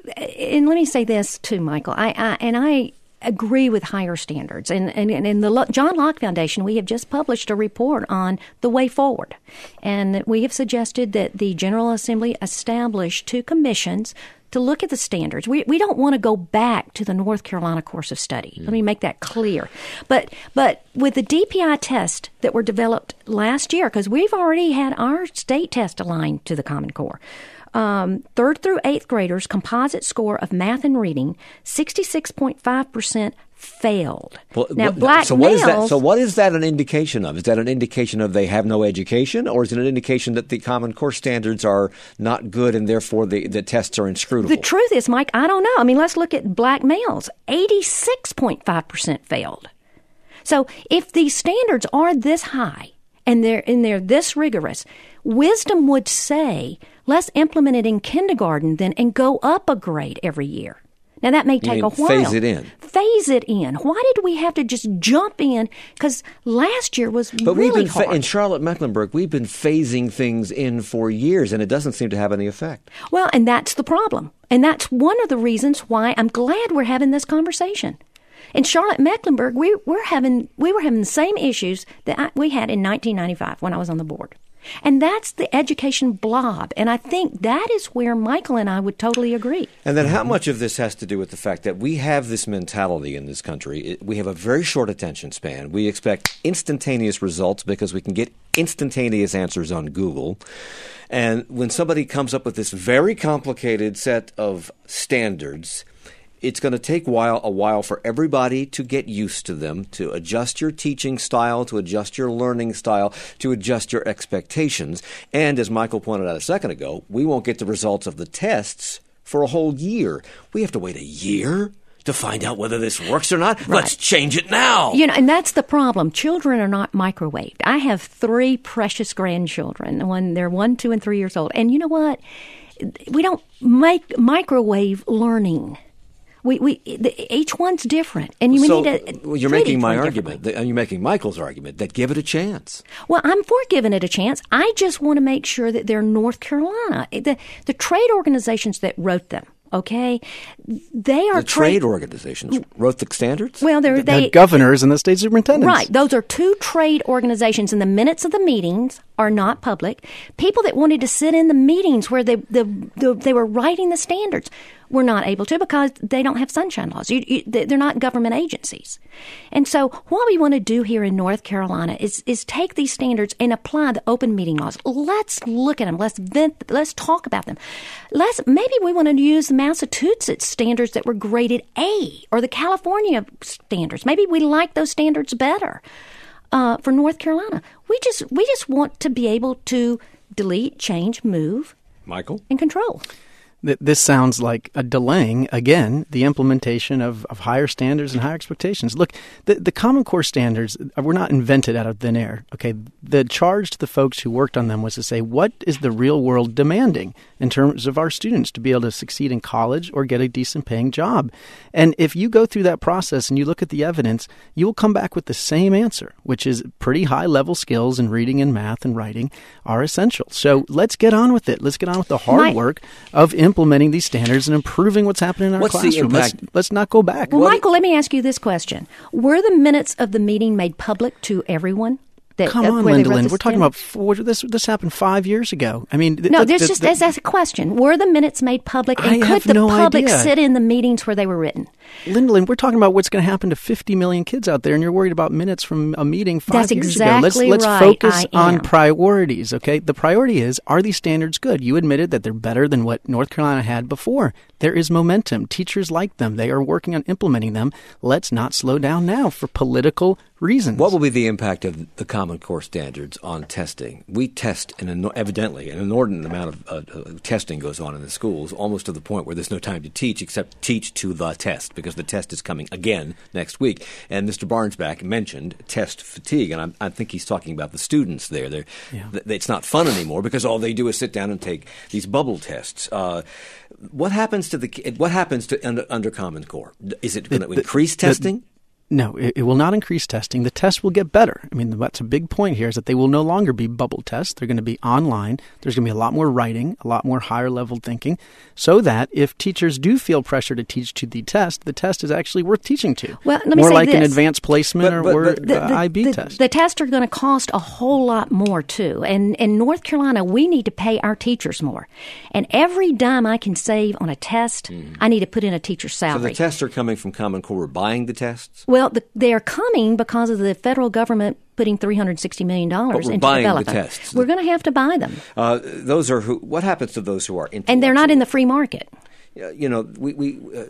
And let me say this too, Michael. I, I and I agree with higher standards. And and in the John Locke Foundation, we have just published a report on the way forward, and we have suggested that the General Assembly establish two commissions to look at the standards. We we don't want to go back to the North Carolina course of study. Mm. Let me make that clear. But but with the D P I test that were developed last year, because we've already had our state test aligned to the Common Core, um, third through eighth graders composite score of math and reading, sixty-six point five percent failed. Well, now, what, black so what males, is that? So what is that an indication of? Is that an indication of they have no education, or is it an indication that the Common Core standards are not good and therefore the, the tests are inscrutable? The truth is, Mike, I don't know. I mean, let's look at black males. eighty-six point five percent failed. So if these standards are this high and they're and they're this rigorous, wisdom would say let's implement it in kindergarten then and go up a grade every year. Now, that may take a while. Phase it in. phase it in? Why did we have to just jump in? Because last year was but really we've been hard. Fa- in Charlotte-Mecklenburg, we've been phasing things in for years, and it doesn't seem to have any effect. Well, and that's the problem. And that's one of the reasons why I'm glad we're having this conversation. In Charlotte-Mecklenburg, we, we're having, we were having the same issues that I, we had in nineteen ninety-five when I was on the board. And that's the education blob. And I think that is where Michael and I would totally agree. And then how much of this has to do with the fact that we have this mentality in this country? It, we have a very short attention span. We expect instantaneous results because we can get instantaneous answers on Google. And when somebody comes up with this very complicated set of standards, it's going to take while, a while for everybody to get used to them, to adjust your teaching style, to adjust your learning style, to adjust your expectations. And as Michael pointed out a second ago, we won't get the results of the tests for a whole year. We have to wait a year to find out whether this works or not. Right. Let's change it now. You know, and that's the problem. Children are not microwaved. I have three precious grandchildren. When they're one, two, and three years old. And you know what? We don't make microwave learning. We, we, the, each one's different, and you so need to. Well, you're making my argument, that, and you're making Michael's argument that give it a chance. Well, I'm for giving it a chance. I just want to make sure that they're North Carolina. The, the trade organizations that wrote them, okay, they are the trade organizations wrote the standards. Well, they're The they governors and the state superintendents. Right. Those are two trade organizations, and the minutes of the meetings are not public. People that wanted to sit in the meetings where they the, the they were writing the standards were not able to because they don't have sunshine laws. You, you, they're not government agencies. And so what we want to do here in North Carolina is is take these standards and apply the open meeting laws. Let's look at them. Let's vent, let's talk about them. Let's maybe we want to use the Massachusetts standards that were graded A or the California standards. Maybe we like those standards better. Uh, for North Carolina, we just we just want to be able to delete, change, move, Michael, and control. This sounds like a delaying, again, the implementation of, of higher standards and higher expectations. Look, the, the Common Core standards were not invented out of thin air. Okay, the charge to the folks who worked on them was to say, what is the real world demanding in terms of our students to be able to succeed in college or get a decent paying job? And if you go through that process and you look at the evidence, you will come back with the same answer, which is pretty high level skills in reading and math and writing are essential. So let's get on with it. Let's get on with the hard My- work of implementing these standards and improving what's happening in our What's the classroom. Let's, impact? let's not go back. Well, Michael, let me ask you this question. Were the minutes of the meeting made public to everyone? That, Come uh, on, where they Linda wrote Lynn. the We're talking standard? about four, this. This happened five years ago. I mean, th- No, th- this th- just th- as, as a question. Were the minutes made public, and I could have the no public idea. sit in the meetings where they were written? Linda Lynn, we're talking about what's going to happen to fifty million kids out there, and you're worried about minutes from a meeting five That's years exactly ago. Let's, let's right, focus I on am. priorities, okay? The priority is, are these standards good? You admitted that they're better than what North Carolina had before. There is momentum. Teachers like them. They are working on implementing them. Let's not slow down now for political reasons. what will be the impact of the Common Core standards on testing? We test, in an, evidently, an inordinate amount of uh, uh, testing goes on in the schools, almost to the point where there's no time to teach except teach to the test, because the test is coming again next week. And Mister Barnesback mentioned test fatigue, and I'm, I think he's talking about the students there. They're, Yeah. th- it's not fun anymore because all they do is sit down and take these bubble tests. Uh, what happens to the ki- what happens to under, under Common Core? Is it going to the- increase the- testing? No, it, it will not increase testing. The tests will get better. I mean, that's a big point here, is that they will no longer be bubble tests. They're going to be online. There's going to be a lot more writing, a lot more higher level thinking, so that if teachers do feel pressure to teach to the test, the test is actually worth teaching to. Well, let me more say like an this. advanced placement But- or, but- or but- uh, I B the, test. The tests are going to cost a whole lot more, too. And in North Carolina, we need to pay our teachers more. And every dime I can save on a test, I need to put in a teacher's So salary. the tests are coming from Common Core. We're buying the tests? Well, the, they are coming because of the federal government putting three hundred sixty million dollars But we're into buying the development. tests. We're going to have to buy them. Uh, those are who. What happens to those who are intellectual? And they're not in the free market. Uh, You know, we, we uh,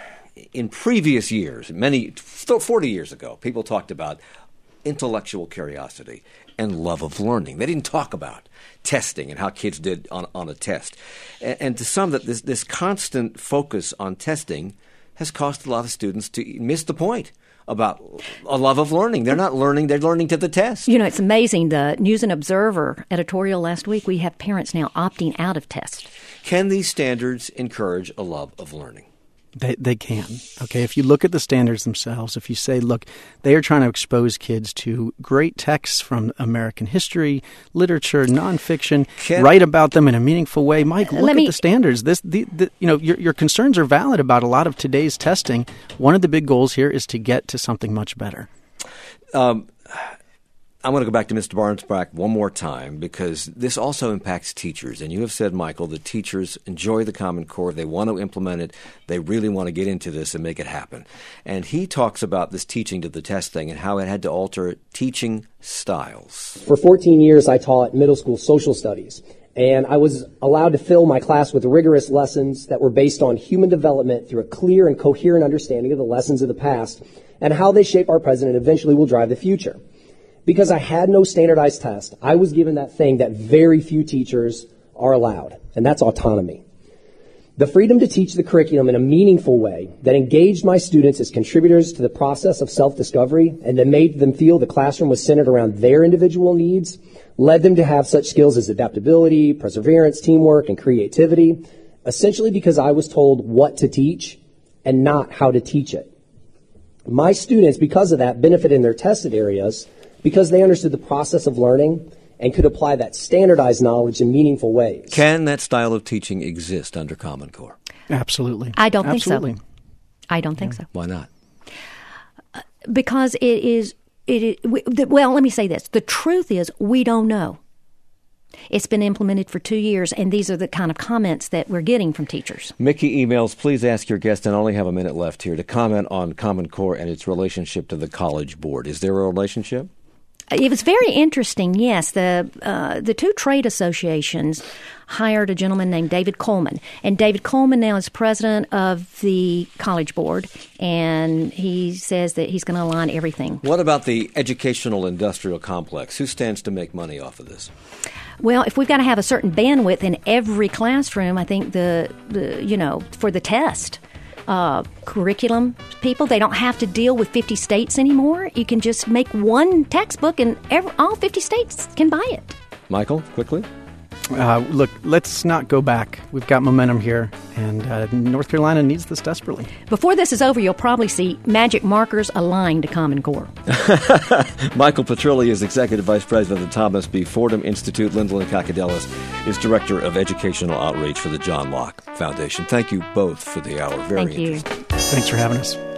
in previous years, many forty years ago, people talked about intellectual curiosity and love of learning. They didn't talk about testing and how kids did on on a test. And, and to some, that this this constant focus on testing has caused a lot of students to miss the point about a love of learning. They're not learning, they're learning to the test. You know, it's amazing. The News and Observer editorial last week, we have parents now opting out of tests. Can these standards encourage a love of learning? They they can. Okay, if you look at the standards themselves, if you say, look, they are trying to expose kids to great texts from American history, literature, nonfiction, Can, write about them in a meaningful way. Mike, look Let at me, the standards. This, the, the, you know, your your concerns are valid about a lot of today's testing. One of the big goals here is to get to something much better. Um, I want to go back to Mister Barnsbach one more time because this also impacts teachers. And you have said, Michael, that teachers enjoy the Common Core. They want to implement it. They really want to get into this and make it happen. And he talks about this teaching to the test thing and how it had to alter teaching styles. For fourteen years, I taught middle school social studies. And I was allowed to fill my class with rigorous lessons that were based on human development through a clear and coherent understanding of the lessons of the past and how they shape our present and eventually will drive the future. Because I had no standardized test, I was given that thing that very few teachers are allowed, and that's autonomy. The freedom to teach the curriculum in a meaningful way that engaged my students as contributors to the process of self-discovery and that made them feel the classroom was centered around their individual needs led them to have such skills as adaptability, perseverance, teamwork, and creativity, essentially because I was told what to teach and not how to teach it. My students, because of that, benefited in their tested areas because they understood the process of learning and could apply that standardized knowledge in meaningful ways. Can that style of teaching exist under Common Core? Absolutely. I don't Absolutely. think so. I don't think yeah. so. Why not? Uh, because it is, it is we, the, well, let me say this. The truth is we don't know. It's been implemented for two years, and these are the kind of comments that we're getting from teachers. Mickey emails, please ask your guest, and I only have a minute left here, to comment on Common Core and its relationship to the College Board. Is there a relationship? It was very interesting, yes. The uh, the two trade associations hired a gentleman named David Coleman. And David Coleman now is president of the College Board, and he says that he's going to align everything. What about the educational industrial complex? Who stands to make money off of this? Well, if we've got to have a certain bandwidth in every classroom, I think the, the you know, for the test, Uh, curriculum people, they don't have to deal with fifty states anymore. You can just make one textbook and every, all fifty states can buy it. Michael, quickly? Uh, look, let's not go back. We've got momentum here, and uh, North Carolina needs this desperately. Before this is over, you'll probably see magic markers aligned to Common Core. Michael Petrilli is Executive Vice President of the Thomas B. Fordham Institute. Lyndon Kakadelis is Director of Educational Outreach for the John Locke Foundation. Thank you both for the hour. Very Thank you. interesting. Thanks for having us.